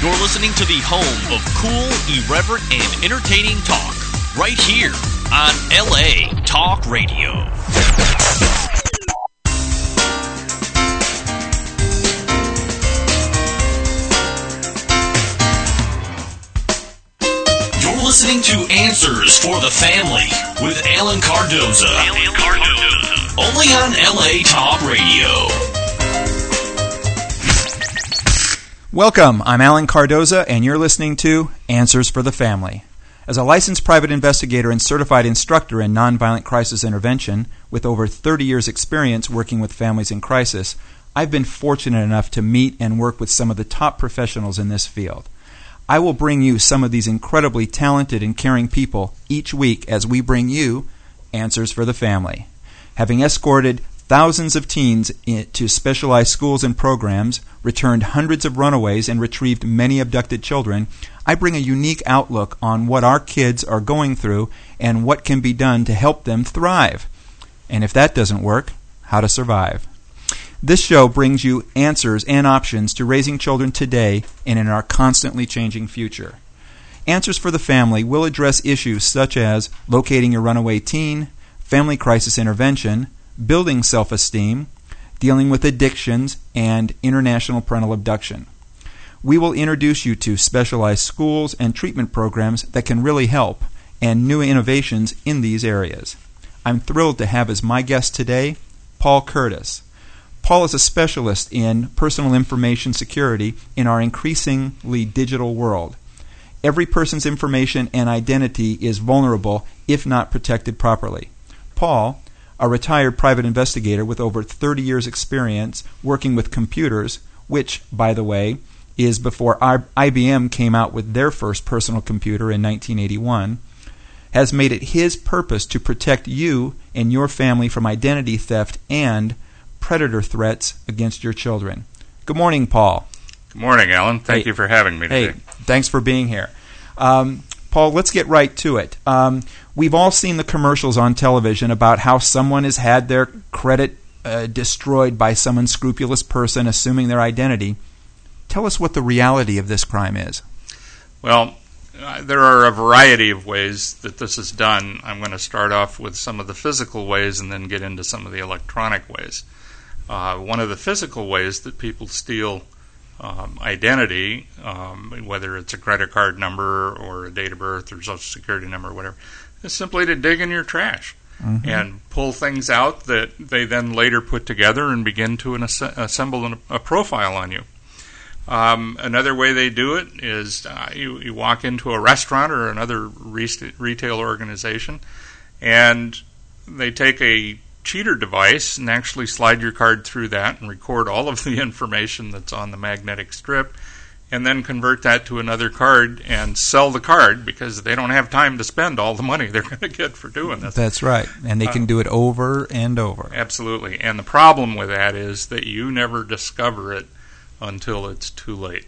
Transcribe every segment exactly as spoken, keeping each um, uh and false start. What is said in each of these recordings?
You're listening to the home of cool, irreverent, and entertaining talk, right here on L A Talk Radio. You're listening to Answers for the Family with Alan Cardoza. Alan Cardoza. Only on L A Talk Radio. Welcome, I'm Alan Cardoza, and you're listening to Answers for the Family. As a licensed private investigator and certified instructor in nonviolent crisis intervention, with over thirty years' experience working with families in crisis, I've been fortunate enough to meet and work with some of the top professionals in this field. I will bring you some of these incredibly talented and caring people each week as we bring you Answers for the Family. Having escorted thousands of teens to specialized schools and programs, returned hundreds of runaways, and retrieved many abducted children, I bring a unique outlook on what our kids are going through and what can be done to help them thrive. And if that doesn't work, how to survive. This show brings you answers and options to raising children today and in our constantly changing future. Answers for the Family will address issues such as locating your runaway teen, family crisis intervention, building self-esteem, dealing with addictions, and international parental abduction. We will introduce you to specialized schools and treatment programs that can really help, and new innovations in these areas. I'm thrilled to have as my guest today, Paul Curtis. Paul is a specialist in personal information security in our increasingly digital world. Every person's information and identity is vulnerable if not protected properly. Paul, a retired private investigator with over thirty years' experience working with computers, which, by the way, is before I B M came out with their first personal computer in nineteen eighty-one, has made it his purpose to protect you and your family from identity theft and predator threats against your children. Good morning, Paul. Good morning, Alan. Thank hey, you for having me today. Hey, thanks for being here. Um, Paul, let's get right to it. Um, we've all seen the commercials on television about how someone has had their credit uh, destroyed by some unscrupulous person assuming their identity. Tell us what the reality of this crime is. Well, uh, there are a variety of ways that this is done. I'm going to start off with some of the physical ways and then get into some of the electronic ways. Uh, one of the physical ways that people steal Um, identity, um, whether it's a credit card number or a date of birth or social security number or whatever, is simply to dig in your trash mm-hmm. and pull things out that they then later put together and begin to an ass- assemble an, a profile on you. Um, another way they do it is uh, you, you walk into a restaurant or another re- retail organization and they take a cheater device and actually slide your card through that and record all of the information that's on the magnetic strip and then convert that to another card and sell the card because they don't have time to spend all the money they're going to get for doing this. That's right. And they can uh, do it over and over. Absolutely. And the problem with that is that you never discover it until it's too late.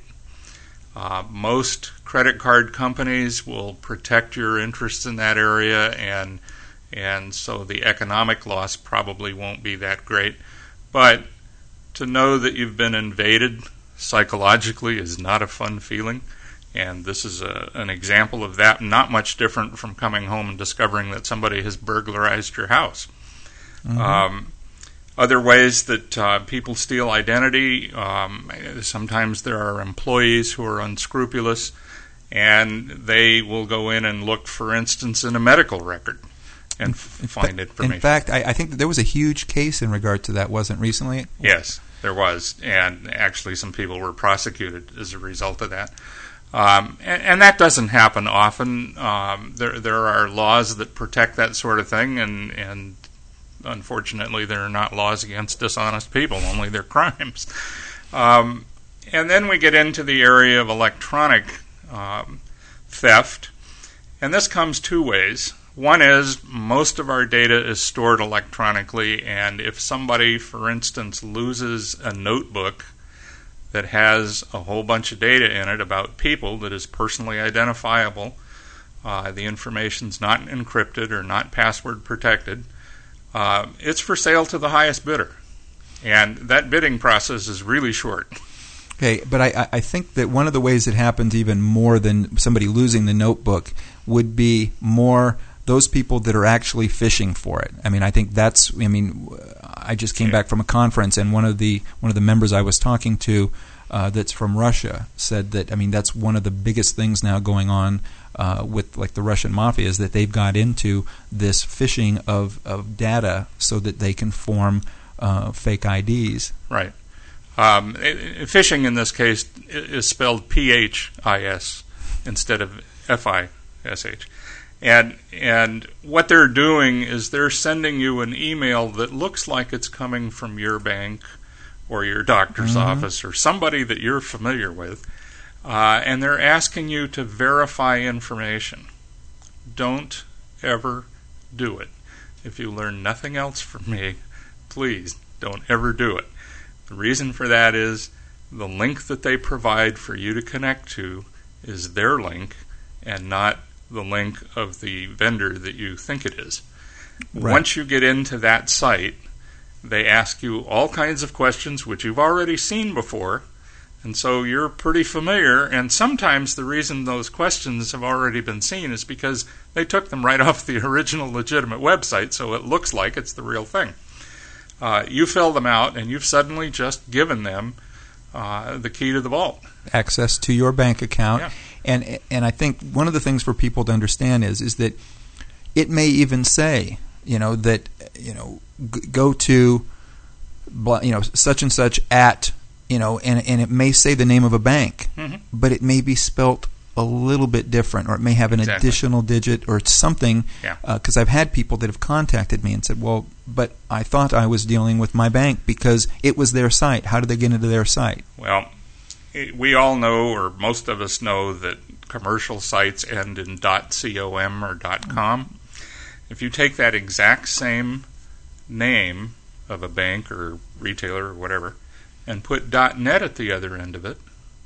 Uh, most credit card companies will protect your interests in that area, and And so the economic loss probably won't be that great. But to know that you've been invaded psychologically is not a fun feeling. And this is a, an example of that, not much different from coming home and discovering that somebody has burglarized your house. Mm-hmm. Um, other ways that uh, people steal identity, um, sometimes there are employees who are unscrupulous, and they will go in and look, for instance, in a medical record. And f- find information. In fact, I, I think that there was a huge case in regard to that, wasn't recently? Yes, there was. And actually some people were prosecuted as a result of that. Um, and, and that doesn't happen often. Um, there there are laws that protect that sort of thing, and, and unfortunately there are not laws against dishonest people, only their crimes. Um, and then we get into the area of electronic um, theft, and this comes two ways. One is most of our data is stored electronically, and if somebody, for instance, loses a notebook that has a whole bunch of data in it about people that is personally identifiable, uh, the information's not encrypted or not password protected, uh, it's for sale to the highest bidder. And that bidding process is really short. Okay, but I, I think that one of the ways it happens even more than somebody losing the notebook would be more those people that are actually fishing for it. I mean, I think that's. I mean, I just came back from a conference, and one of the one of the members I was talking to, uh, that's from Russia, said that. I mean, that's one of the biggest things now going on uh, with like the Russian mafia is that they've got into this phishing of of data so that they can form uh, fake I Ds. Right. Um, phishing in this case is spelled P H I S instead of F I S H. And and what they're doing is they're sending you an email that looks like it's coming from your bank or your doctor's mm-hmm. office or somebody that you're familiar with, uh, and they're asking you to verify information. Don't ever do it. If you learn nothing else from me, please don't ever do it. The reason for that is the link that they provide for you to connect to is their link and not the link of the vendor that you think it is. Right. Once you get into that site, they ask you all kinds of questions which you've already seen before, and so you're pretty familiar, and sometimes the reason those questions have already been seen is because they took them right off the original legitimate website, so it looks like it's the real thing. Uh, you fill them out, and you've suddenly just given them uh, the key to the vault. Access to your bank account. Yeah. And and I think one of the things for people to understand is is that it may even say, you know, that, you know, g- go to, you know, such and such at, you know, and, and it may say the name of a bank, mm-hmm. but it may be spelt a little bit different, or it may have an exactly. additional digit or something. Yeah. Because uh, I've had people that have contacted me and said, well, but I thought I was dealing with my bank because it was their site. How did they get into their site? Well, we all know, or most of us know, that commercial sites end in .com or .com. If you take that exact same name of a bank or retailer or whatever and put .net at the other end of it,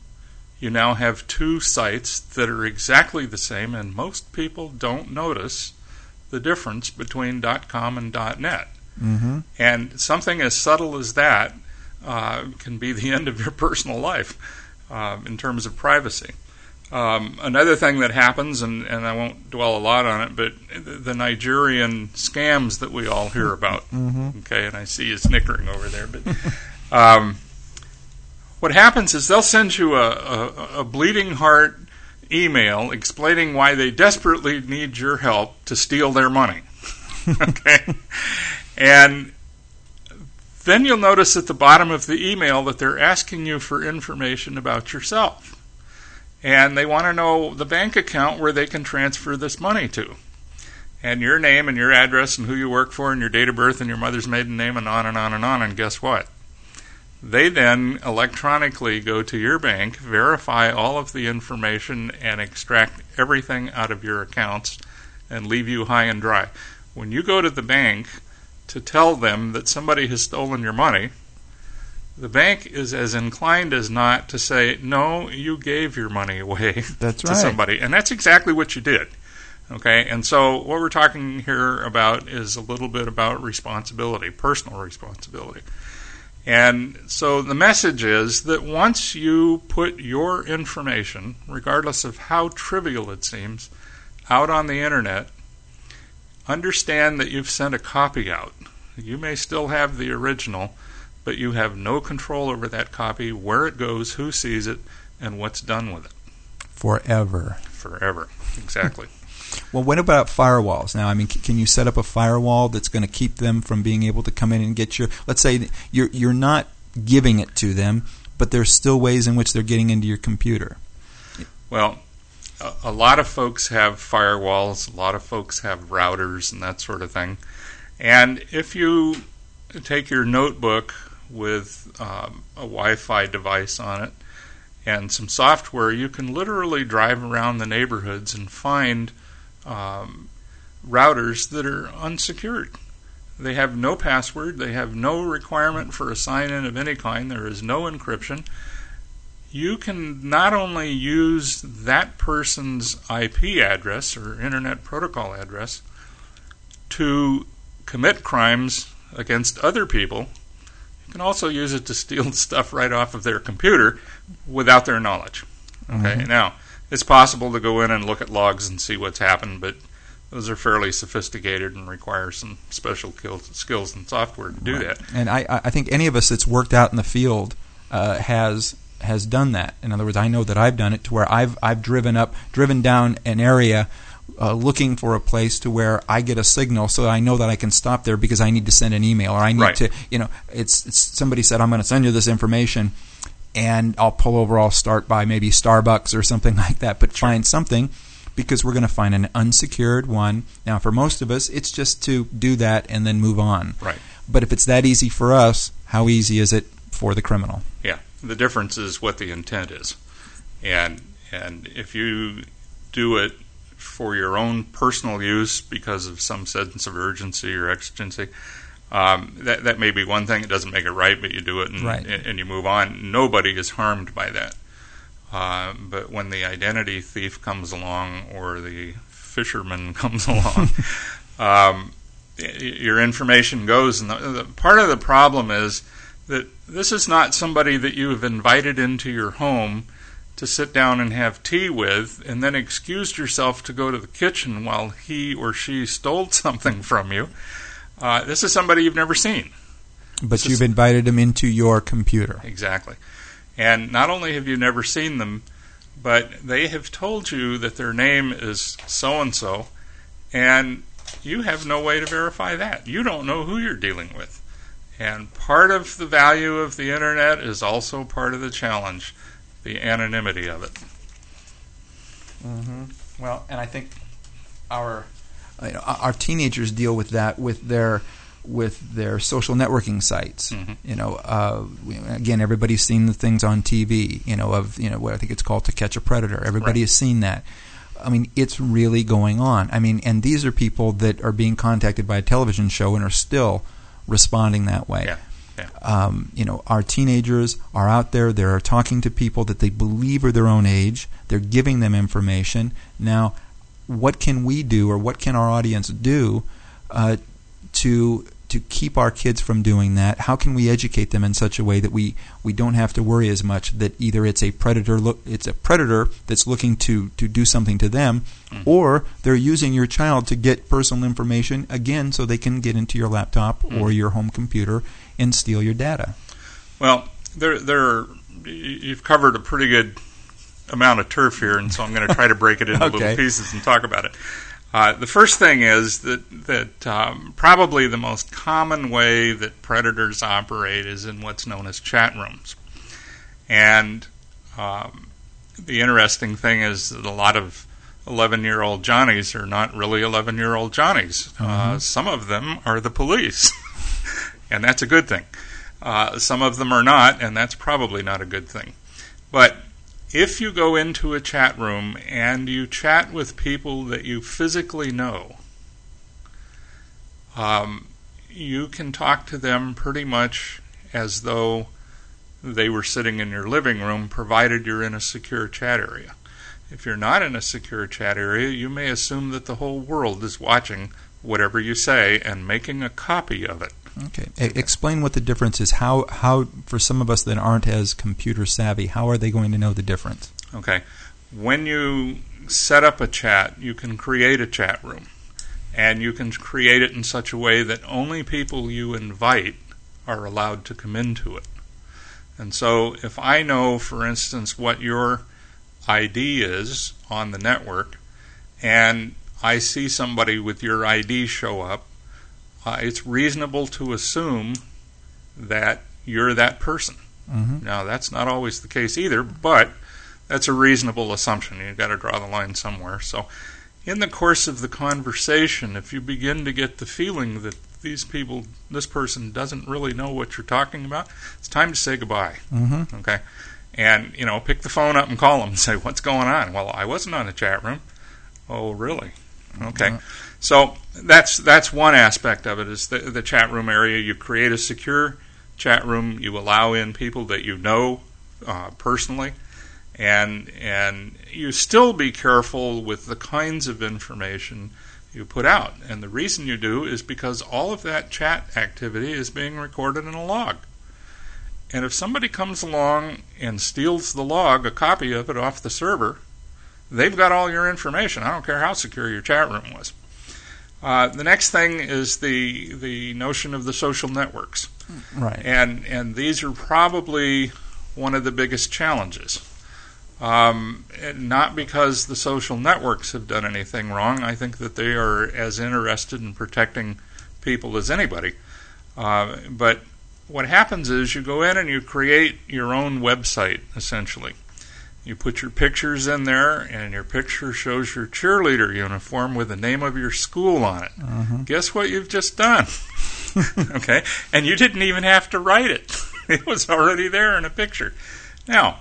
you now have two sites that are exactly the same, and most people don't notice the difference between .com and .net. Mm-hmm. And something as subtle as that uh, can be the end of your personal life uh, in terms of privacy. Um, another thing that happens, and, and I won't dwell a lot on it, but the Nigerian scams that we all hear about. Mm-hmm. Okay, and I see you snickering over there. But um, what happens is they'll send you a, a, a bleeding heart email explaining why they desperately need your help to steal their money. Okay? And then you'll notice at the bottom of the email that they're asking you for information about yourself. And they want to know the bank account where they can transfer this money to. And your name and your address and who you work for and your date of birth and your mother's maiden name and on and on and on. And guess what? They then electronically go to your bank, verify all of the information, and extract everything out of your accounts and leave you high and dry. When you go to the bank to tell them that somebody has stolen your money, the bank is as inclined as not to say, no, you gave your money away that's to right. somebody. And that's exactly what you did. Okay, and so what we're talking here about is a little bit about responsibility, personal responsibility. And so the message is that once you put your information, regardless of how trivial it seems, out on the internet, understand that you've sent a copy out. You may still have the original, but you have no control over that copy, where it goes, who sees it, and what's done with it. Forever. Forever, exactly. Well, what about firewalls? Now, I mean, c- can you set up a firewall that's going to keep them from being able to come in and get your... Let's say you're you're not giving it to them, but there's still ways in which they're getting into your computer. Well, a, a lot of folks have firewalls. A lot of folks have routers and that sort of thing. And if you take your notebook with um, a Wi-Fi device on it and some software, you can literally drive around the neighborhoods and find um, routers that are unsecured. They have no password. They have no requirement for a sign-in of any kind. There is no encryption. You can not only use that person's I P address or Internet Protocol address to commit crimes against other people. You can also use it to steal stuff right off of their computer without their knowledge. Okay, mm-hmm. Now, it's possible to go in and look at logs and see what's happened, but those are fairly sophisticated and require some special skills and software to do right. that. And I, I think any of us that's worked out in the field uh, has has done that. In other words, I know that I've done it to where I've I've driven up, driven down an area uh, looking for a place to where I get a signal, so I know that I can stop there because I need to send an email or I need right. to, you know, it's, it's somebody said I'm going to send you this information, and I'll pull over. I'll start by maybe Starbucks or something like that, but sure. find something. Because we're going to find an unsecured one. Now, for most of us, it's just to do that and then move on. Right. But if it's that easy for us, how easy is it for the criminal? Yeah. The difference is what the intent is. And and if you do it for your own personal use because of some sense of urgency or exigency, um, that, that may be one thing. It doesn't make it right, but you do it and, right. and, and you move on. Nobody is harmed by that. Uh, but when the identity thief comes along or the fisherman comes along, um, your information goes. And the, the, part of the problem is that this is not somebody that you have invited into your home to sit down and have tea with and then excused yourself to go to the kitchen while he or she stole something from you. Uh, this is somebody you've never seen. But this you've is, invited them into your computer. Exactly. And not only have you never seen them, but they have told you that their name is so-and-so, and you have no way to verify that. You don't know who you're dealing with. And part of the value of the Internet is also part of the challenge, the anonymity of it. Mm-hmm. Well, and I think our you know, our teenagers deal with that with their with their social networking sites. Mm-hmm. You know, uh, again, everybody's seen the things on T V. You know, of you know what I think it's called To Catch a Predator. Everybody right. has seen that. I mean, it's really going on. I mean, and these are people that are being contacted by a television show and are still responding that way. Yeah. Yeah. Um, you know, our teenagers are out there. They're talking to people that they believe are their own age. They're giving them information. Now, what can we do, or what can our audience do uh, to to keep our kids from doing that? How can we educate them in such a way that we, we don't have to worry as much that either it's a predator look it's a predator that's looking to, to do something to them, mm-hmm. or they're using your child to get personal information again so they can get into your laptop mm-hmm. or your home computer and steal your data. Well, there there you've covered a pretty good amount of turf here, and so I'm going to try to break it into okay. little pieces and talk about it. Uh, the first thing is that that um, probably the most common way that predators operate is in what's known as chat rooms. And um, the interesting thing is that a lot of eleven-year-old Johnnies are not really eleven-year-old Johnnies. Mm-hmm. Uh, some of them are the police, and that's a good thing. Uh, some of them are not, and that's probably not a good thing. But if you go into a chat room and you chat with people that you physically know, um, you can talk to them pretty much as though they were sitting in your living room, provided you're in a secure chat area. If you're not in a secure chat area, you may assume that the whole world is watching whatever you say and making a copy of it. Okay. A- explain what the difference is. How, how, for some of us that aren't as computer savvy, how are they going to know the difference? Okay. When you set up a chat, you can create a chat room. And you can create it in such a way that only people you invite are allowed to come into it. And so if I know, for instance, what your I D is on the network, and I see somebody with your I D show up, Uh, it's reasonable to assume that you're that person. Mm-hmm. Now, that's not always the case either, but that's a reasonable assumption. You've got to draw the line somewhere. So in the course of the conversation, if you begin to get the feeling that these people, this person doesn't really know what you're talking about, it's time to say goodbye. Mm-hmm. Okay? And, you know, pick the phone up and call them and say, what's going on? Well, I wasn't on a chat room. Oh, really? Okay. Mm-hmm. So that's that's one aspect of it, is the, the chat room area. You create a secure chat room. You allow in people that you know uh, personally, and and you still be careful with the kinds of information you put out. And the reason you do is because all of that chat activity is being recorded in a log. And if somebody comes along and steals the log, a copy of it off the server, they've got all your information. I don't care how secure your chat room was. Uh, the next thing is the the notion of the social networks. Right. And and these are probably one of the biggest challenges. Um, not because the social networks have done anything wrong. I think that they are as interested in protecting people as anybody. Uh, but what happens is you go in and you create your own website, essentially. You put your pictures in there, and your picture shows your cheerleader uniform with the name of your school on it. Uh-huh. Guess what you've just done? Okay? And you didn't even have to write it. It was already there in a picture. Now,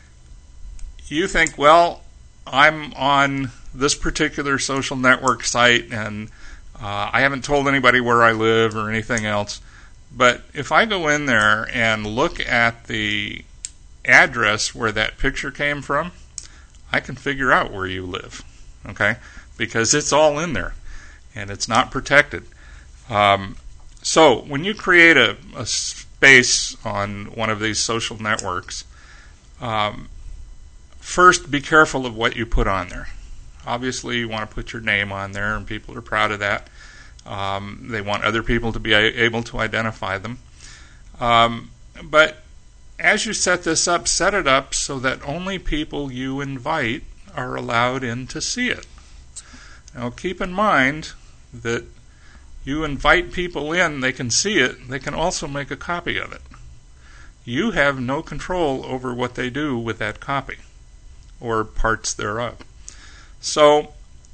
you think, well, I'm on this particular social network site, and uh, I haven't told anybody where I live or anything else. But if I go in there and look at the address where that picture came from, I can figure out where you live, okay? Because it's all in there, and it's not protected. Um, so when you create a, a space on one of these social networks, um, first be careful of what you put on there. Obviously, you want to put your name on there, and people are proud of that. Um, they want other people to be able to identify them. Um, but as you set this up, set it up so that only people you invite are allowed in to see it. Now, keep in mind that you invite people in, they can see it, they can also make a copy of it. You have no control over what they do with that copy or parts thereof. So,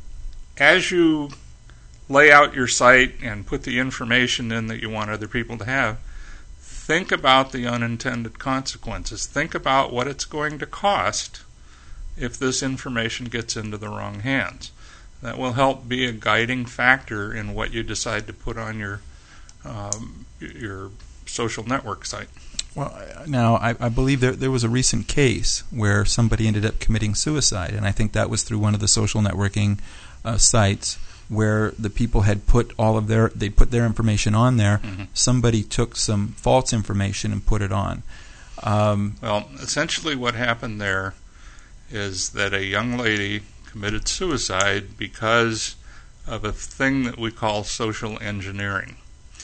as you lay out your site and put the information in that you want other people to have, think about the unintended consequences. Think about what it's going to cost if this information gets into the wrong hands. That will help be a guiding factor in what you decide to put on your um, your social network site. Well, now, I, I believe there there was a recent case where somebody ended up committing suicide, and I think that was through one of the social networking uh, sites where the people had put all of their, they put their information on there. Mm-hmm. Somebody took some false information and put it on. Um, well, essentially what happened there is that a young lady committed suicide because of a thing that we call social engineering.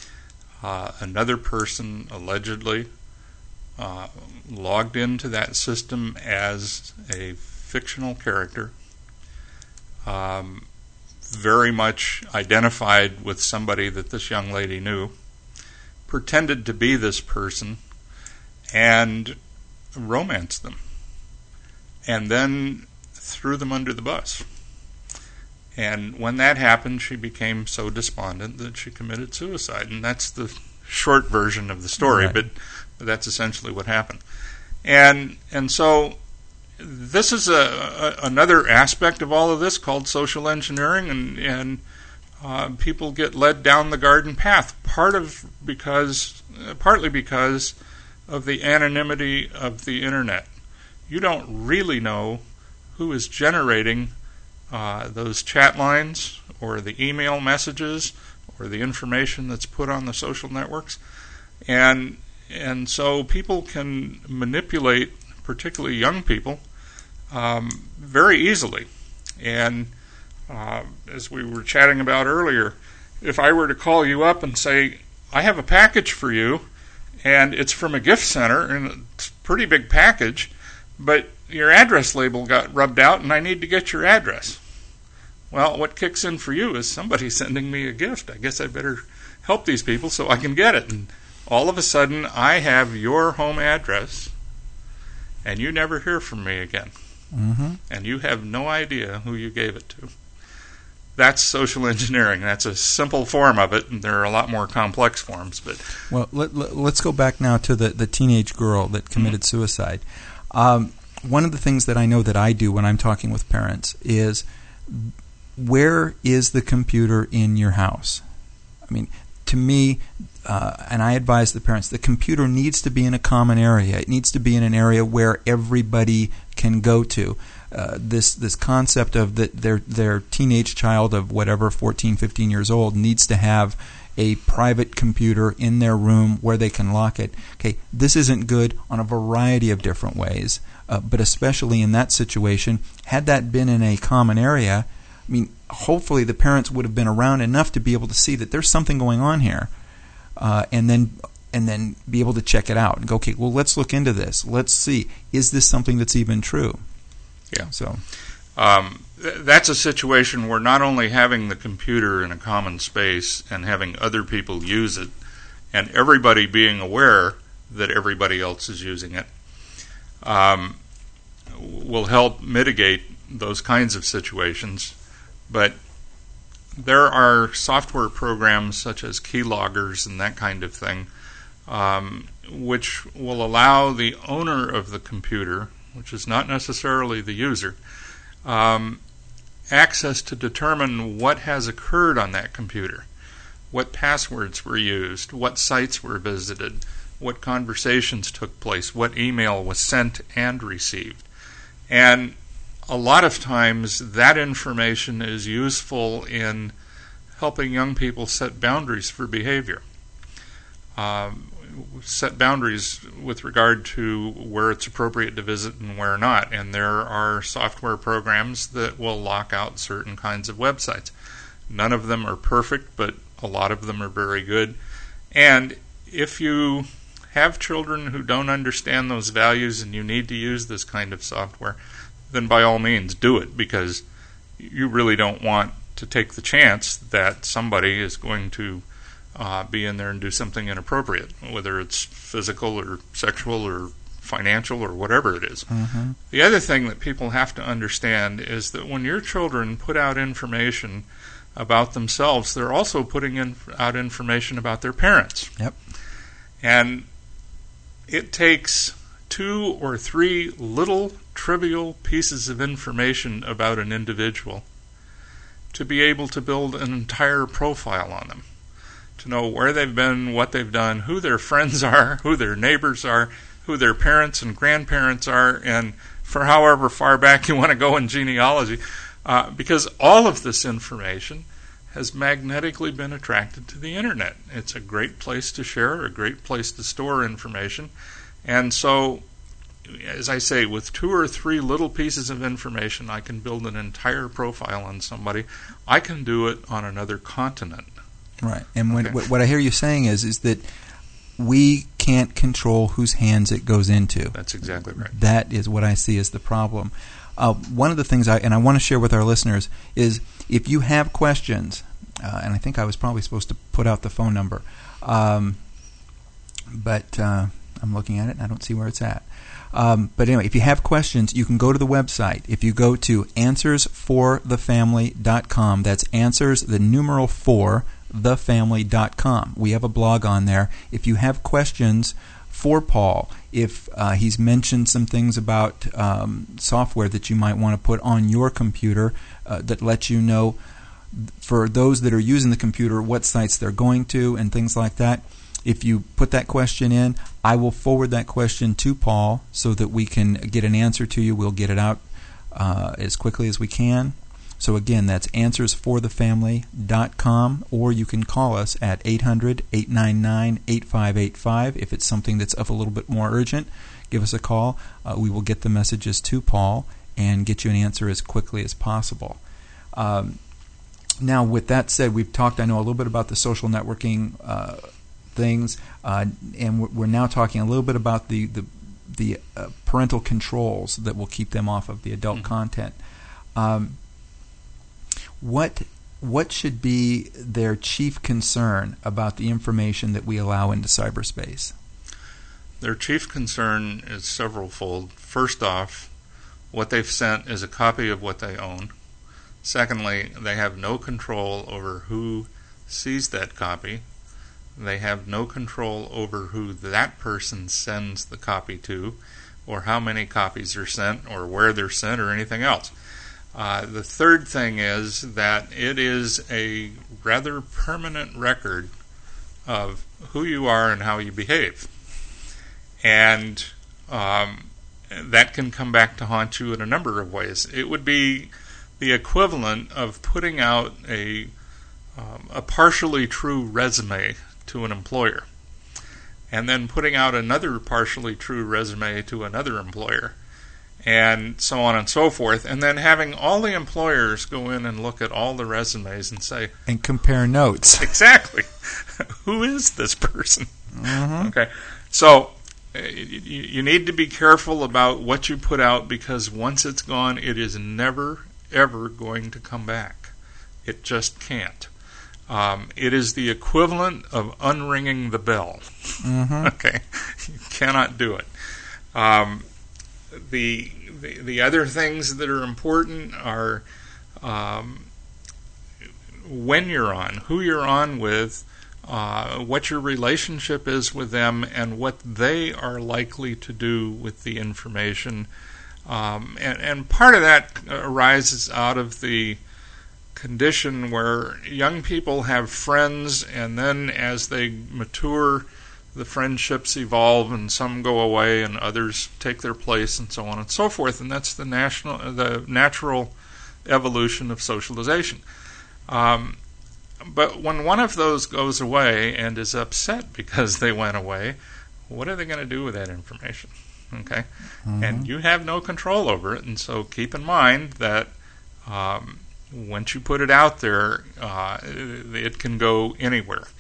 Uh, another person allegedly uh, logged into that system as a fictional character, um, very much identified with somebody that this young lady knew, pretended to be this person, and romanced them, and then threw them under the bus. And when that happened, she became so despondent that she committed suicide. And that's the short version of the story, right. but, but that's essentially what happened. And and so this is a, a another aspect of all of this called social engineering, and and uh, people get led down the garden path. Part of because uh, partly because of the anonymity of the internet. You don't really know who is generating uh, those chat lines or the email messages or the information that's put on the social networks, and and so people can manipulate, particularly young people, um, very easily. And uh, as we were chatting about earlier, if I were to call you up and say, I have a package for you, and it's from a gift center, and it's a pretty big package, but your address label got rubbed out, and I need to get your address. Well, what kicks in for you is somebody sending me a gift. I guess I better help these people so I can get it. And all of a sudden, I have your home address, and you never hear from me again. Mm-hmm. And you have no idea who you gave it to. That's social engineering. That's a simple form of it, and there are a lot more complex forms. But well, let, let, let's go back now to the, the teenage girl that committed mm-hmm. suicide. Um, one of the things that I know that I do when I'm talking with parents is, where is the computer in your house? I mean, to me, uh, and I advise the parents, the computer needs to be in a common area. It needs to be in an area where everybody can go to. Uh, this this concept of that their their teenage child of whatever, fourteen, fifteen years old, needs to have a private computer in their room where they can lock it. Okay, this isn't good on a variety of different ways, uh, but especially in that situation, had that been in a common area, I mean, hopefully the parents would have been around enough to be able to see that there's something going on here, uh, and then and then be able to check it out and go, okay, well, let's look into this. Let's see, is this something that's even true? Yeah. So, um, th- that's a situation where not only having the computer in a common space and having other people use it, and everybody being aware that everybody else is using it, um, will help mitigate those kinds of situations. But there are software programs such as keyloggers and that kind of thing, um, which will allow the owner of the computer, which is not necessarily the user, um, access to determine what has occurred on that computer, what passwords were used, what sites were visited, what conversations took place, what email was sent and received. And a lot of times that information is useful in helping young people set boundaries for behavior. Um, set boundaries with regard to where it's appropriate to visit and where not. And there are software programs that will lock out certain kinds of websites. None of them are perfect, but a lot of them are very good. And if you have children who don't understand those values and you need to use this kind of software, then by all means do it, because you really don't want to take the chance that somebody is going to uh, be in there and do something inappropriate, whether it's physical or sexual or financial or whatever it is. Mm-hmm. The other thing that people have to understand is that when your children put out information about themselves, they're also putting in, out information about their parents. Yep. And it takes two or three little trivial pieces of information about an individual to be able to build an entire profile on them, to know where they've been, what they've done, who their friends are, who their neighbors are, who their parents and grandparents are, and for however far back you want to go in genealogy, uh, because all of this information has magnetically been attracted to the internet. It's a great place to share, a great place to store information. And so, as I say, with two or three little pieces of information, I can build an entire profile on somebody. I can do it on another continent. Right. And when, Okay. what, what I hear you saying is is that we can't control whose hands it goes into. That's exactly right. That is what I see as the problem. Uh, one of the things I, and I want to share with our listeners, is if you have questions, uh, and I think I was probably supposed to put out the phone number, um, but uh, I'm looking at it and I don't see where it's at. Um, but anyway, if you have questions, you can go to the website. If you go to answers for the family dot com, that's answers, the numeral four, the family dot com. We have a blog on there. If you have questions for Paul, if uh, he's mentioned some things about um, software that you might want to put on your computer uh, that lets you know, for those that are using the computer, what sites they're going to and things like that, if you put that question in, I will forward that question to Paul so that we can get an answer to you. We'll get it out uh, as quickly as we can. So again, that's answers for the family dot com, or you can call us at eight hundred, eight nine nine, eight five eight five. If it's something that's of a little bit more urgent, give us a call. Uh, we will get the messages to Paul and get you an answer as quickly as possible. Um, now, with that said, we've talked, I know, a little bit about the social networking uh, things, uh, and we're now talking a little bit about the the, the uh, parental controls that will keep them off of the adult mm-hmm. content. Um, what what should be their chief concern about the information that we allow into cyberspace? Their chief concern is several-fold. First off, what they've sent is a copy of what they own. Secondly, they have no control over who sees that copy. They have no control over who that person sends the copy to, or how many copies are sent, or where they're sent, or anything else. Uh, the third thing is that it is a rather permanent record of who you are and how you behave. And um, that can come back to haunt you in a number of ways. It would be the equivalent of putting out a um, a partially true resume to an employer, and then putting out another partially true resume to another employer, and so on and so forth, and then having all the employers go in and look at all the resumes and say... And compare notes. Exactly. Who is this person? Mm-hmm. Okay. So uh, you, you need to be careful about what you put out, because once it's gone, it is never, ever going to come back. It just can't. Um, it is the equivalent of unringing the bell. Mm-hmm. Okay. You cannot do it. Um, The, the the other things that are important are um, when you're on, who you're on with, uh, what your relationship is with them, and what they are likely to do with the information. Um, and, and part of that arises out of the condition where young people have friends, and then as they mature, the friendships evolve, and some go away, and others take their place, and so on and so forth. And that's the national, the natural evolution of socialization. Um, but when one of those goes away and is upset because they went away, what are they going to do with that information? Okay, mm-hmm. And you have no control over it. And so keep in mind that um, once you put it out there, uh, it can go anywhere.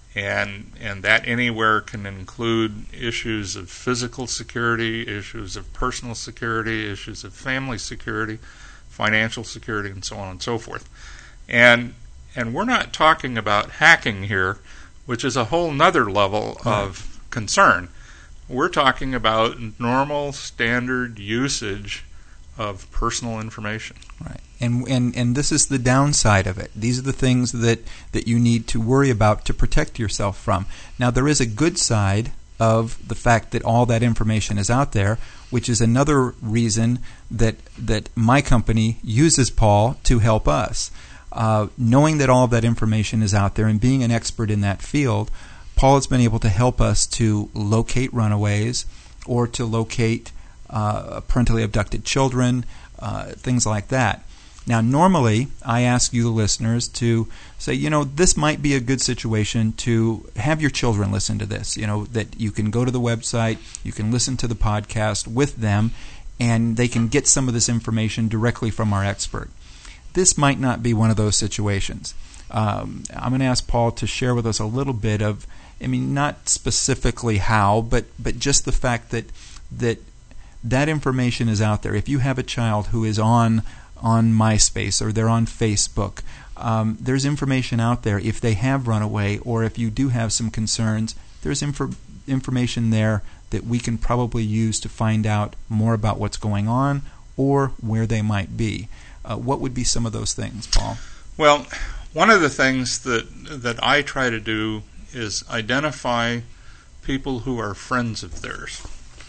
And and that anywhere can include issues of physical security, issues of personal security, issues of family security, financial security, and so on and so forth. And and we're not talking about hacking here, which is a whole nother level right. of concern. We're talking about normal, standard usage of personal information. Right. And, and and this is the downside of it. These are the things that, that you need to worry about to protect yourself from. Now, there is a good side of the fact that all that information is out there, which is another reason that that my company uses Paul to help us. Uh, knowing that all of that information is out there and being an expert in that field, Paul has been able to help us to locate runaways or to locate uh, parentally abducted children, uh, things like that. Now, normally, I ask you, the listeners, to say, you know, this might be a good situation to have your children listen to this. You know, that you can go to the website, you can listen to the podcast with them, and they can get some of this information directly from our expert. This might not be one of those situations. Um, I'm going to ask Paul to share with us a little bit of, I mean, not specifically how, but but just the fact that that that information is out there. If you have a child who is on on MySpace or they're on Facebook, um, there's information out there. If they have run away, or if you do have some concerns, there's infor- information there that we can probably use to find out more about what's going on or where they might be. Uh, what would be some of those things, Paul? Well, one of the things that that I try to do is identify people who are friends of theirs.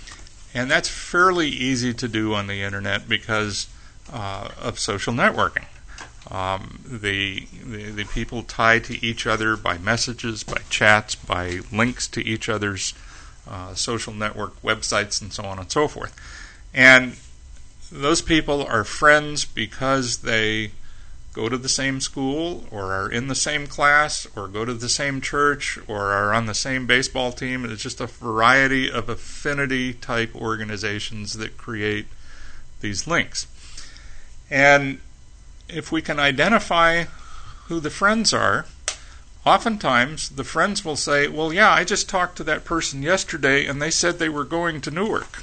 And that's fairly easy to do on the internet because uh, of social networking. Um, the, the the people tied to each other by messages, by chats, by links to each other's uh, social network websites, and so on and so forth. And those people are friends because they go to the same school, or are in the same class, or go to the same church, or are on the same baseball team. It's just a variety of affinity-type organizations that create these links. And if we can identify who the friends are, oftentimes the friends will say, well, yeah, I just talked to that person yesterday, and they said they were going to Newark,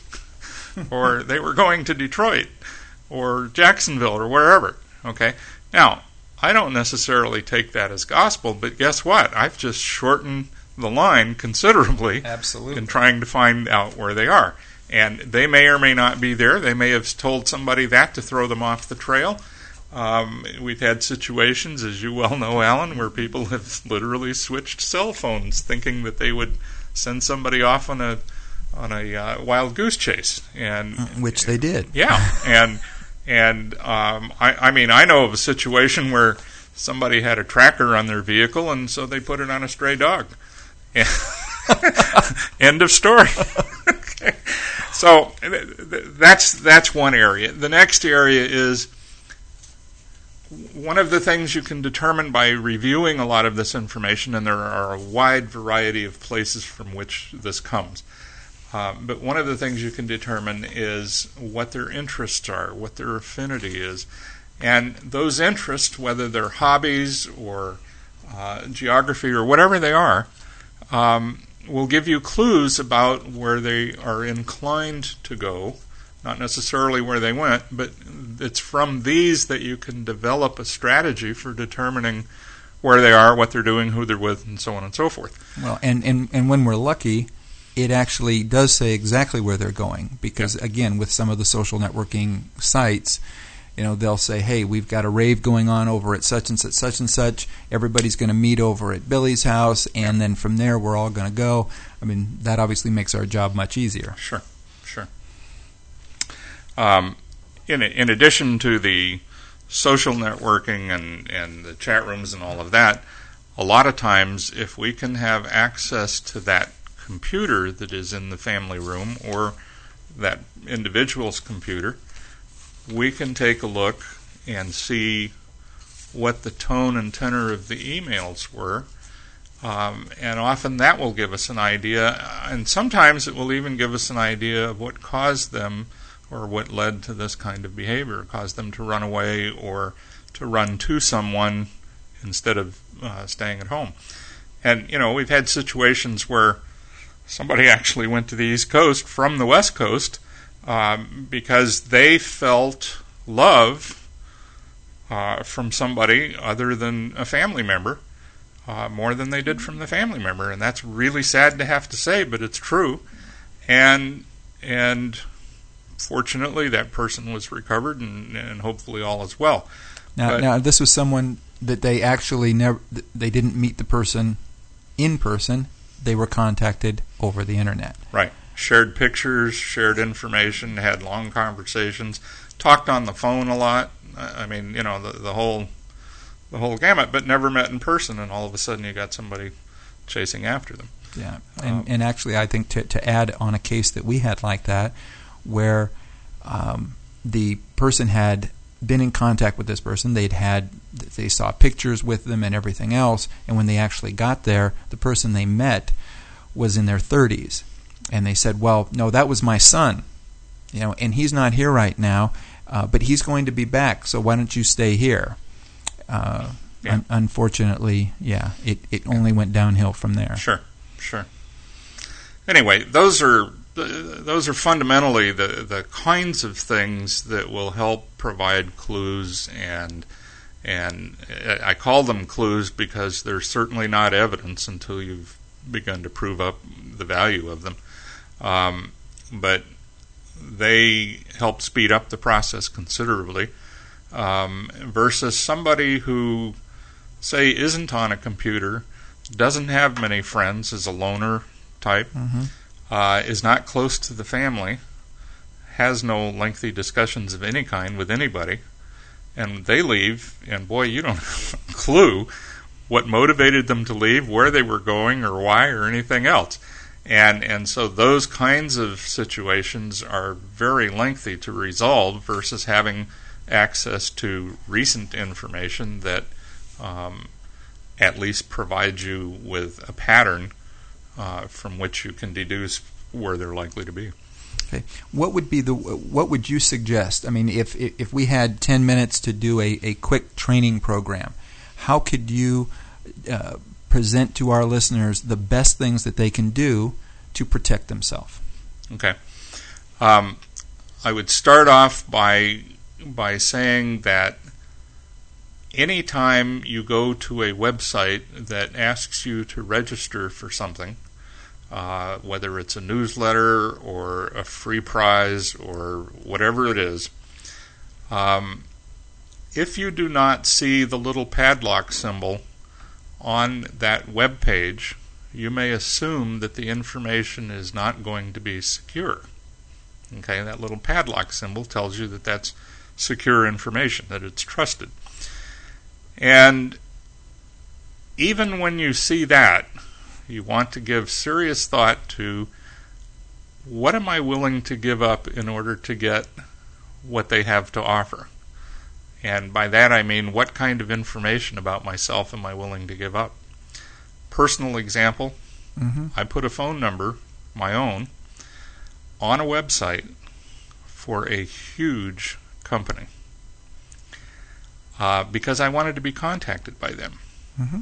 or they were going to Detroit, or Jacksonville, or wherever. Okay? Now, I don't necessarily take that as gospel, but guess what? I've just shortened the line considerably Absolutely. in trying to find out where they are. And they may or may not be there. They may have told somebody that to throw them off the trail. Um, we've had situations, as you well know, Alan, where people have literally switched cell phones thinking that they would send somebody off on a on a uh, wild goose chase, and which they did. Yeah, and and um, I, I mean, I know of a situation where somebody had a tracker on their vehicle, and so they put it on a stray dog. End of story. Okay. So that's that's one area. The next area is one of the things you can determine by reviewing a lot of this information, and there are a wide variety of places from which this comes, uh, but one of the things you can determine is what their interests are, what their affinity is. And those interests, whether they're hobbies or uh, geography or whatever they are, um, will give you clues about where they are inclined to go. Not necessarily where they went, but it's from these that you can develop a strategy for determining where they are, what they're doing, who they're with, and so on and so forth. Well, and, and, and when we're lucky, it actually does say exactly where they're going. Because, yeah. again, with some of the social networking sites, you know, they'll say, hey, we've got a rave going on over at such and such, such and such. Everybody's going to meet over at Billy's house, and then from there we're all going to go. I mean, that obviously makes our job much easier. Sure, sure. Um, in in addition to the social networking and, and the chat rooms and all of that, a lot of times if we can have access to that computer that is in the family room or that individual's computer, we can take a look and see what the tone and tenor of the emails were. Um, and often that will give us an idea, and sometimes it will even give us an idea of what caused them or what led to this kind of behavior, caused them to run away or to run to someone instead of uh, staying at home. And, you know, we've had situations where somebody actually went to the East Coast from the West Coast um, because they felt love uh, from somebody other than a family member uh, more than they did from the family member. And that's really sad to have to say, but it's true. And and fortunately, that person was recovered, and, and hopefully all is well. Now, but, now, this was someone that they actually never, they didn't meet the person in person. They were contacted over the internet. Right. Shared pictures, shared information, had long conversations, talked on the phone a lot. I mean, you know, the, the whole, the whole gamut, but never met in person. And all of a sudden, you got somebody chasing after them. Yeah, and um, and actually, I think to to add on a case that we had like that, where um, the person had been in contact with this person, they'd had, they saw pictures with them and everything else, and when they actually got there, the person they met was in their thirties, and they said, "Well, no, that was my son, you know, and he's not here right now, uh, but he's going to be back. So why don't you stay here?" Uh, yeah. un- unfortunately, yeah, it it only went downhill from there. Sure, sure. Anyway, those are. Those are fundamentally the, the kinds of things that will help provide clues, and and I call them clues because they're certainly not evidence until you've begun to prove up the value of them. Um, but they help speed up the process considerably um, versus somebody who, say, isn't on a computer, doesn't have many friends, is a loner type, mm-hmm. Uh, is not close to the family, has no lengthy discussions of any kind with anybody, and they leave, and boy, you don't have a clue what motivated them to leave, where they were going, or why, or anything else. And and so those kinds of situations are very lengthy to resolve versus having access to recent information that um, at least provides you with a pattern Uh, from which you can deduce where they're likely to be. Okay. What would be the? What would you suggest? I mean, if if we had ten minutes to do a, a quick training program, how could you uh, present to our listeners the best things that they can do to protect themselves? Okay. Um, I would start off by by saying that anytime you go to a website that asks you to register for something, Uh, whether it's a newsletter or a free prize or whatever it is, um, if you do not see the little padlock symbol on that web page, you may assume that the information is not going to be secure. Okay, that little padlock symbol tells you that that's secure information, that it's trusted. And even when you see that, you want to give serious thought to, what am I willing to give up in order to get what they have to offer? And by that I mean, what kind of information about myself am I willing to give up? Personal example, mm-hmm. I put a phone number, my own, on a website for a huge company uh, because I wanted to be contacted by them. Mm-hmm.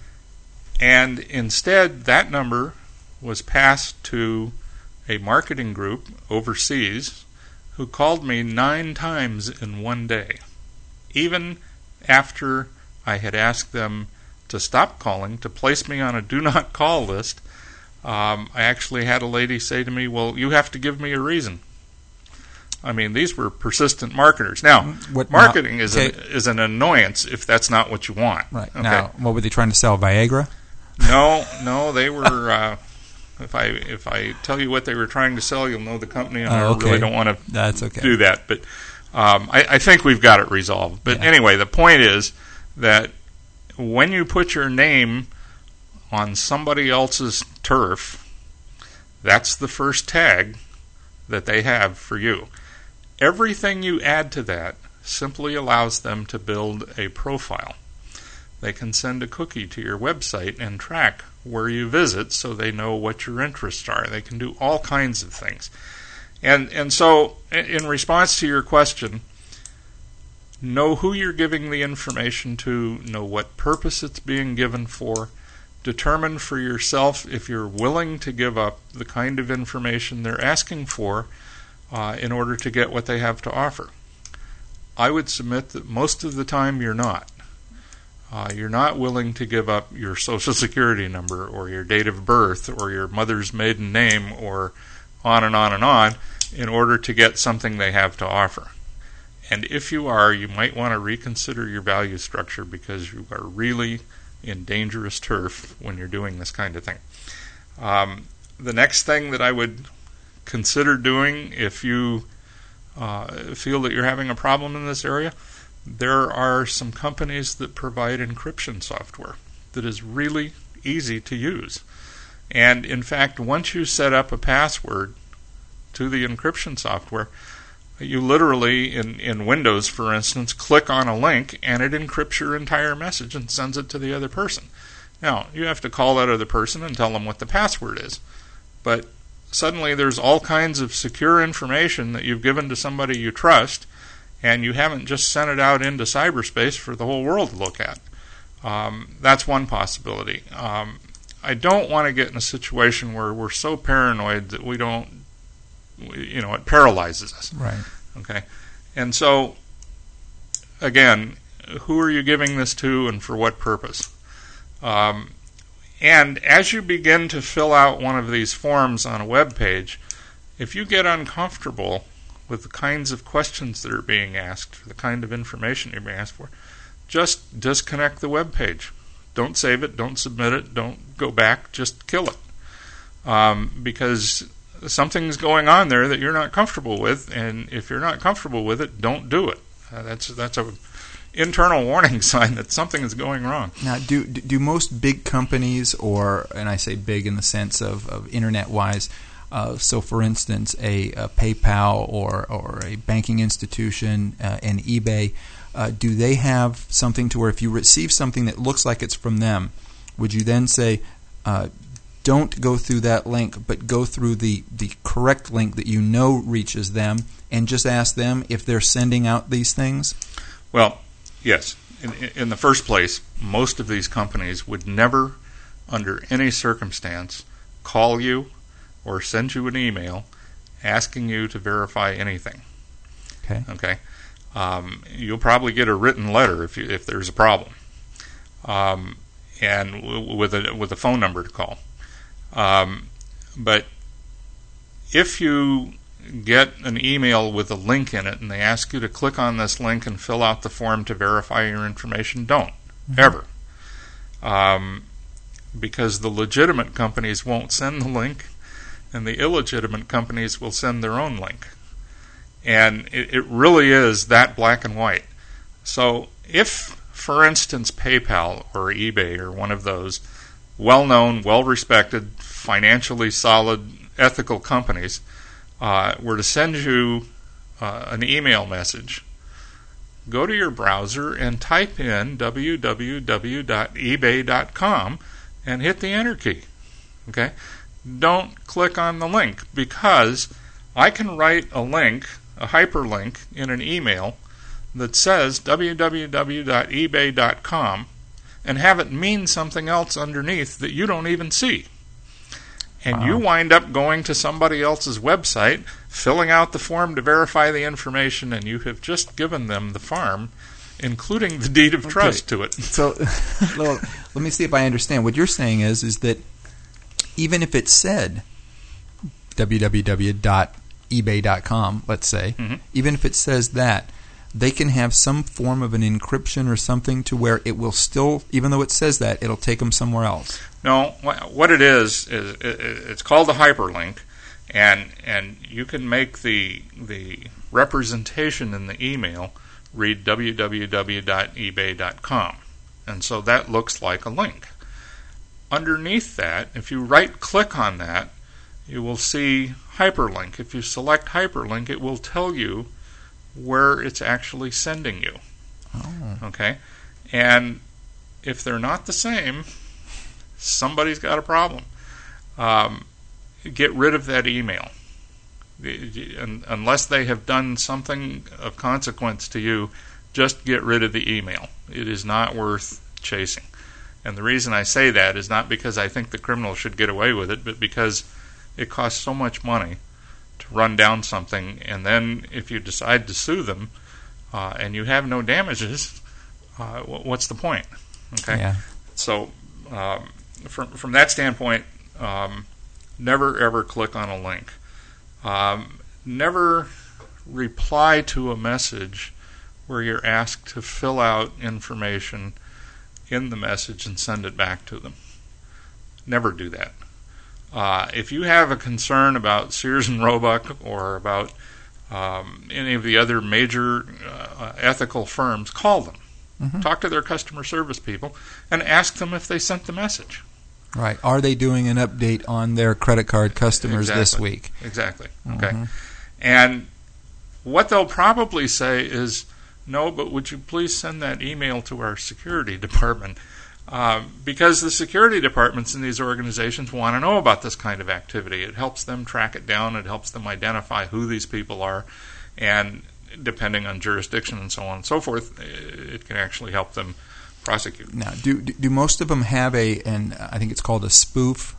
And instead, that number was passed to a marketing group overseas who called me nine times in one day. Even after I had asked them to stop calling, to place me on a do not call list, um, I actually had a lady say to me, well, you have to give me a reason. I mean, these were persistent marketers. Now, what, marketing now, is, okay. an, is an annoyance if that's not what you want. Right. Okay. Now, what were they trying to sell, Viagra? No, no, they were... Uh, If I if I tell you what they were trying to sell, you'll know the company, and oh, okay. I really don't want to That's okay. do that. But um, I, I think we've got it resolved. But yeah. Anyway, the point is that when you put your name on somebody else's turf, that's the first tag that they have for you. Everything you add to that simply allows them to build a profile. They can send a cookie to your website and track where you visit so they know what your interests are. They can do all kinds of things. And and so, in response to your question, know who you're giving the information to, know what purpose it's being given for, determine for yourself if you're willing to give up the kind of information they're asking for uh, in order to get what they have to offer. I would submit that most of the time you're not. Uh, you're not willing to give up your Social Security number or your date of birth or your mother's maiden name or on and on and on in order to get something they have to offer. And if you are, you might want to reconsider your value structure because you are really in dangerous turf when you're doing this kind of thing. Um, the next thing that I would consider doing if you uh, feel that you're having a problem in this area, there are some companies that provide encryption software that is really easy to use. And in fact, once you set up a password to the encryption software, you literally, in, in Windows, for instance, click on a link and it encrypts your entire message and sends it to the other person. Now, you have to call that other person and tell them what the password is. But suddenly there's all kinds of secure information that you've given to somebody you trust, and you haven't just sent it out into cyberspace for the whole world to look at. Um, that's one possibility. Um, I don't want to get in a situation where we're so paranoid that we don't, you know, it paralyzes us. Right. Okay. And so, again, who are you giving this to and for what purpose? Um, and as you begin to fill out one of these forms on a web page, if you get uncomfortable with the kinds of questions that are being asked, the kind of information you're being asked for, just disconnect the web page. Don't save it, don't submit it, don't go back, just kill it. Um, because something's going on there that you're not comfortable with, and if you're not comfortable with it, don't do it. Uh, that's that's a internal warning sign that something is going wrong. Now, do do most big companies, or, and I say big in the sense of, of internet-wise, Uh, so, for instance, a, a PayPal or, or a banking institution, uh, an eBay, uh, do they have something to where if you receive something that looks like it's from them, would you then say, uh, don't go through that link, but go through the, the correct link that you know reaches them, and just ask them if they're sending out these things? Well, yes. In, in the first place, most of these companies would never, under any circumstance, call you or send you an email asking you to verify anything. Okay. Okay. Um, you'll probably get a written letter if you, if there's a problem, um, and w- with a with a phone number to call. Um, but if you get an email with a link in it and they ask you to click on this link and fill out the form to verify your information, don't mm-hmm. ever, um, because the legitimate companies won't send the link, and the illegitimate companies will send their own link. And it, it really is that black and white. So if, for instance, PayPal or eBay or one of those well-known, well-respected, financially solid, ethical companies uh, were to send you uh, an email message go to your browser and type in w w w dot ebay dot com and hit the enter key. Okay? Don't click on the link, because I can write a link, a hyperlink, in an email that says w w w dot ebay dot com and have it mean something else underneath that you don't even see. And wow. you wind up going to somebody else's website, filling out the form to verify the information, and you have just given them the farm, including the deed of okay. trust to it. So well, let me see if I understand. What you're saying is, is that even if it said w w w dot ebay dot com, let's say, mm-hmm. even if it says that, they can have some form of an encryption or something to where it will still, even though it says that, it'll take them somewhere else. No, what it is is it's called a hyperlink, and and you can make the the representation in the email read w w w dot ebay dot com, and so that looks like a link. Underneath that, if you right-click on that, you will see hyperlink. If you select hyperlink, it will tell you where it's actually sending you. Oh. Okay? And if they're not the same, somebody's got a problem. Um, get rid of that email. Unless they have done something of consequence to you, just get rid of the email. It is not worth chasing. And the reason I say that is not because I think the criminal should get away with it, but because it costs so much money to run down something, and then if you decide to sue them uh, and you have no damages, uh, what's the point? Okay. Yeah. So um, from from that standpoint, um, never ever click on a link. Um, never reply to a message where you're asked to fill out information in the message and send it back to them. Never do that. Uh, if you have a concern about Sears and Roebuck or about um, any of the other major uh, ethical firms, call them. Mm-hmm. Talk to their customer service people and ask them if they sent the message. Right. Are they doing an update on their credit card customers exactly. this week? Exactly. Mm-hmm. Okay. And what they'll probably say is, no, but would you please send that email to our security department? Uh, because the security departments in these organizations want to know about this kind of activity. It helps them track it down. It helps them identify who these people are. And depending on jurisdiction and so on and so forth, it can actually help them prosecute. Now, do do most of them have a, and I think it's called a spoof,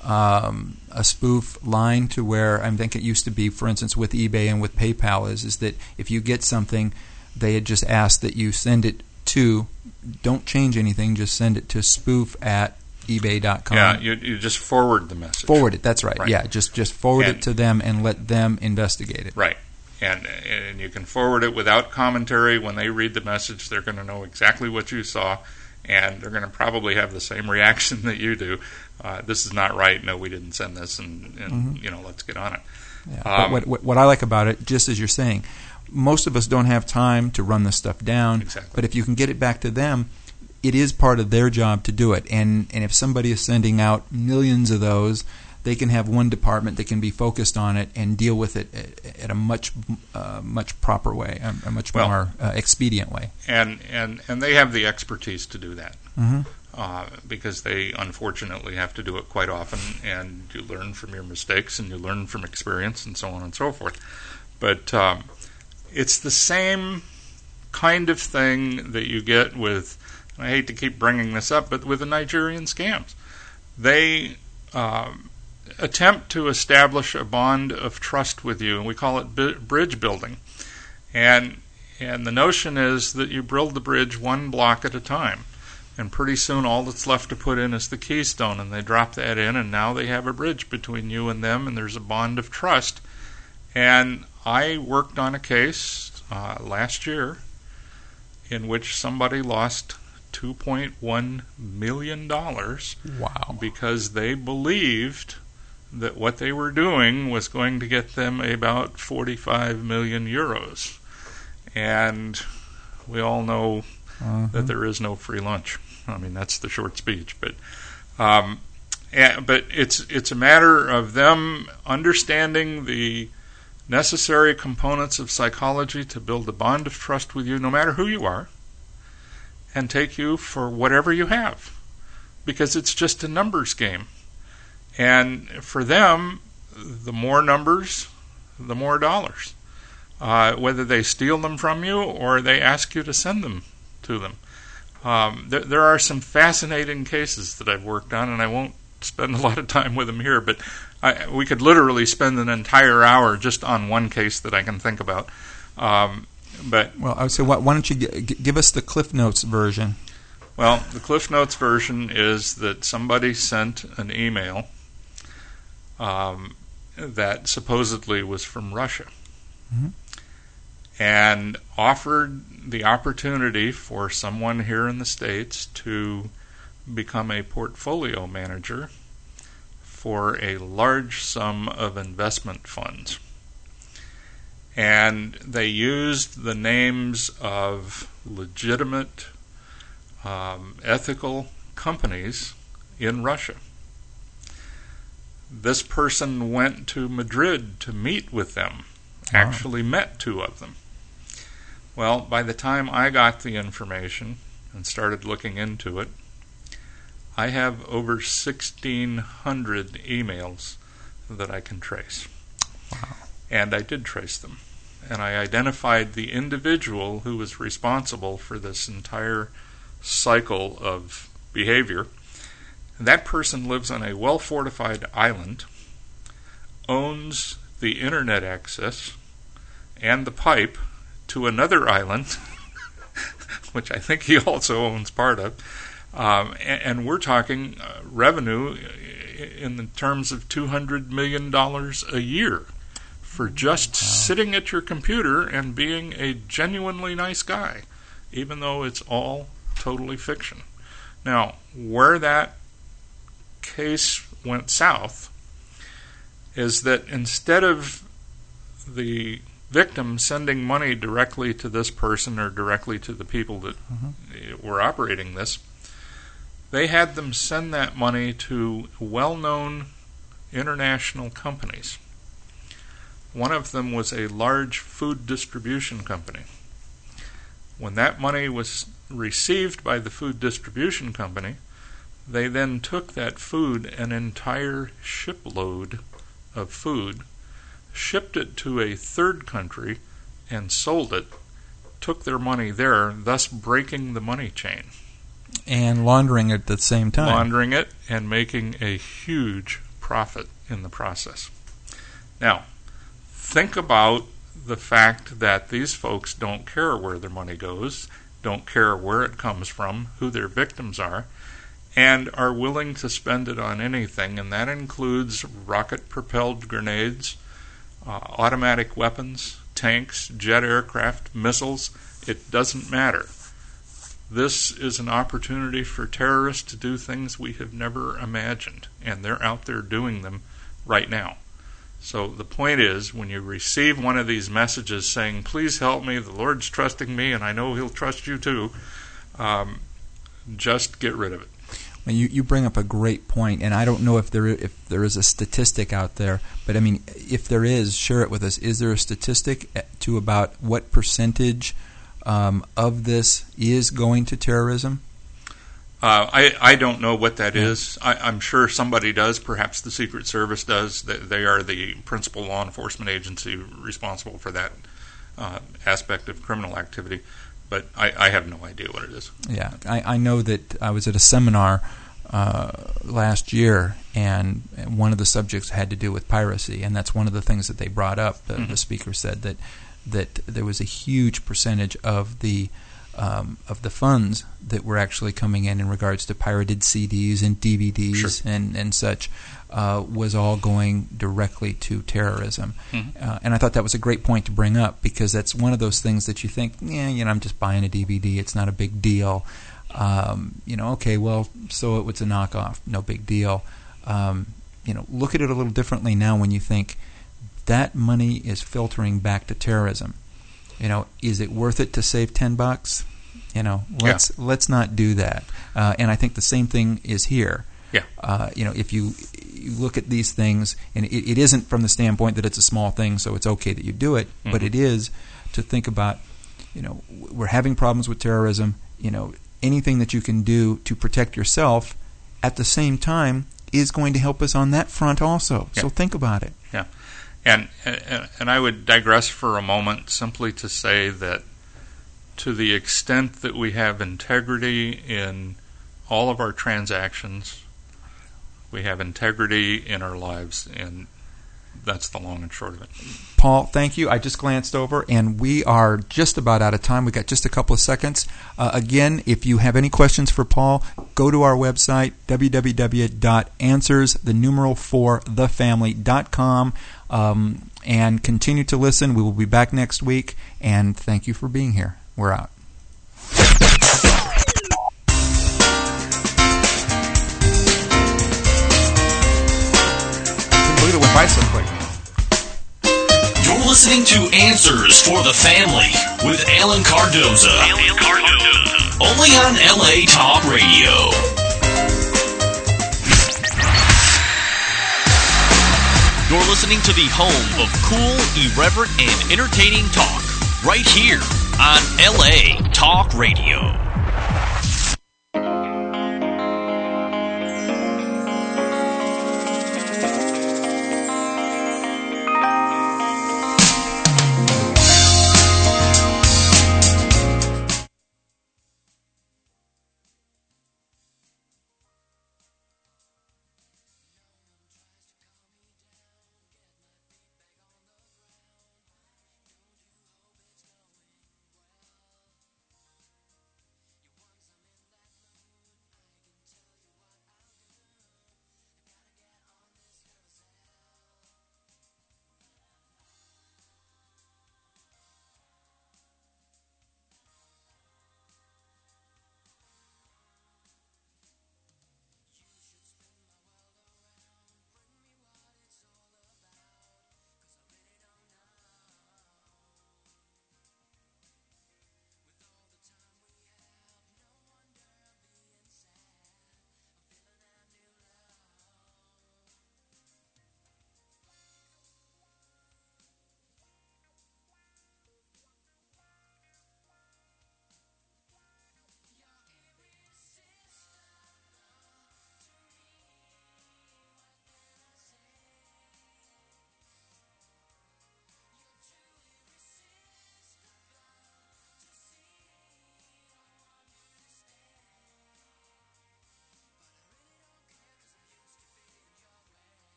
um, a spoof line to where, I think it used to be, for instance, with eBay and with PayPal, is, is that if you get something, they had just asked that you send it to, don't change anything, just send it to spoof at ebay dot com. Yeah, you, you just forward the message. Forward it, that's right. right. Yeah, just just forward and, it to them and let them investigate it. Right. And and you can forward it without commentary. When they read the message, they're going to know exactly what you saw, and they're going to probably have the same reaction that you do. Uh, this is not right. No, we didn't send this, and, and mm-hmm. you know, let's get on it. Yeah. Um, but what, what I like about it, just as you're saying, most of us don't have time to run this stuff down. Exactly. But if you can get it back to them, it is part of their job to do it. And and if somebody is sending out millions of those, they can have one department that can be focused on it and deal with it at, at a much uh, much proper way, a, a much well, more uh, expedient way. And, and and they have the expertise to do that. Mm-hmm. Uh, because they unfortunately have to do it quite often, and you learn from your mistakes and you learn from experience and so on and so forth. But um, it's the same kind of thing that you get with, and I hate to keep bringing this up, but with the Nigerian scams. They um, attempt to establish a bond of trust with you, and we call it bi- bridge building. And and the notion is that you build the bridge one block at a time. And pretty soon all that's left to put in is the keystone, and they drop that in, and now they have a bridge between you and them, and there's a bond of trust. And I worked on a case uh, last year in which somebody lost two point one million dollars. Wow. Because they believed that what they were doing was going to get them about forty-five million euros. And we all know uh-huh. that there is no free lunch. I mean, that's the short speech, but um, and, but it's it's a matter of them understanding the necessary components of psychology to build a bond of trust with you, no matter who you are, and take you for whatever you have, because it's just a numbers game. And for them, the more numbers, the more dollars, uh, whether they steal them from you or they ask you to send them to them. Um, there, there are some fascinating cases that I've worked on, and I won't spend a lot of time with them here, but I, we could literally spend an entire hour just on one case that I can think about. Um, but well, I would say, why, why don't you g- g- give us the Cliff Notes version? Well, the Cliff Notes version is that somebody sent an email um, that supposedly was from Russia, mm-hmm. and offered the opportunity for someone here in the States to become a portfolio manager for a large sum of investment funds. And they used the names of legitimate, um, ethical companies in Russia. This person went to Madrid to meet with them, wow. actually met two of them. Well, by the time I got the information and started looking into it, I have over sixteen hundred emails that I can trace. Wow. And I did trace them. And I identified the individual who was responsible for this entire cycle of behavior. And that person lives on a well-fortified island, owns the internet access and the pipe to another island, which I think he also owns part of. Um, and, and we're talking uh, revenue in the terms of two hundred million dollars a year for just wow. sitting at your computer and being a genuinely nice guy, even though it's all totally fiction. Now, where that case went south is that instead of the victim sending money directly to this person or directly to the people that mm-hmm. were operating this, they had them send that money to well-known international companies. One of them was a large food distribution company. When that money was received by the food distribution company, they then took that food, an entire shipload of food, shipped it to a third country, and sold it, took their money there, thus breaking the money chain. And laundering it at the same time. Laundering it and making a huge profit in the process. Now, think about the fact that these folks don't care where their money goes, don't care where it comes from, who their victims are, and are willing to spend it on anything, and that includes rocket-propelled grenades, uh, automatic weapons, tanks, jet aircraft, missiles. It doesn't matter. This is an opportunity for terrorists to do things we have never imagined, and they're out there doing them right now. So the point is, when you receive one of these messages saying, please help me, the Lord's trusting me, and I know He'll trust you too, um, just get rid of it. Well, you, you bring up a great point, and I don't know if there if there is a statistic out there, but I mean, if there is, share it with us. Is there a statistic to about what percentage um, of this is going to terrorism? Uh, I, I don't know what that yeah. is. I, I'm sure somebody does. Perhaps the Secret Service does. They, they are the principal law enforcement agency responsible for that uh, aspect of criminal activity. But I, I have no idea what it is. Yeah, I, I know that I was at a seminar uh, last year, and one of the subjects had to do with piracy, and that's one of the things that they brought up. The, mm-hmm. the speaker said that that there was a huge percentage of the Um, of the funds that were actually coming in in regards to pirated C Ds and D V Ds sure. and, and such uh, was all going directly to terrorism. Mm-hmm. Uh, and I thought that was a great point to bring up, because that's one of those things that you think, yeah, you know, I'm just buying a D V D. It's not a big deal. Um, you know, okay, well, so it was a knockoff. No big deal. Um, you know, look at it a little differently now when you think that money is filtering back to terrorism. You know, is it worth it to save ten bucks? You know, let's yeah. let's not do that. Uh, and I think the same thing is here. Yeah. Uh, you know, if you you look at these things, and it, it isn't from the standpoint that it's a small thing, so it's okay that you do it, mm-hmm. but it is to think about, you know, we're having problems with terrorism, you know, anything that you can do to protect yourself at the same time is going to help us on that front also. Yeah. So think about it. Yeah. And, and and I would digress for a moment simply to say that to the extent that we have integrity in all of our transactions, we have integrity in our lives, and that's the long and short of it. Paul, thank you. I just glanced over, and we are just about out of time. We've got just a couple of seconds. Uh, again, if you have any questions for Paul, go to our website, w w w dot answers, the numeral four, the family dot com, um, and continue to listen. We will be back next week, and thank you for being here. We're out. It went by so quick. You're listening to Answers for the Family with Alan Cardoza. Alan Cardoza. Only on L A Talk Radio. You're listening to the home of cool, irreverent, and entertaining talk right here on L A Talk Radio.